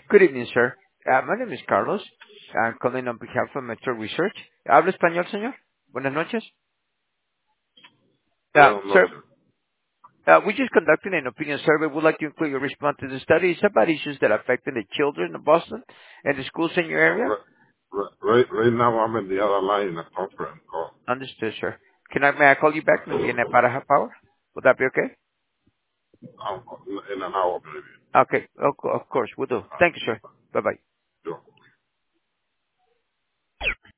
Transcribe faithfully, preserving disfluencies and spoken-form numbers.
Good evening, sir. Uh, my name is Carlos. I'm calling on behalf of Metro Research. ¿Habla español, señor? Buenas noches. Uh, Buenas sir, noches. uh, we're just conducting an opinion survey. We'd like to include your response to the study. It's about issues that affect the children of Boston and the schools in your Uh, area. right, right, right right now I'm in the other line in a conference call. Understood, sir. Can I, may I call you back maybe in about a half hour? Would that be okay? Um, in an hour maybe. Okay, of, of course, we'll do. Thank you, sir. Bye-bye.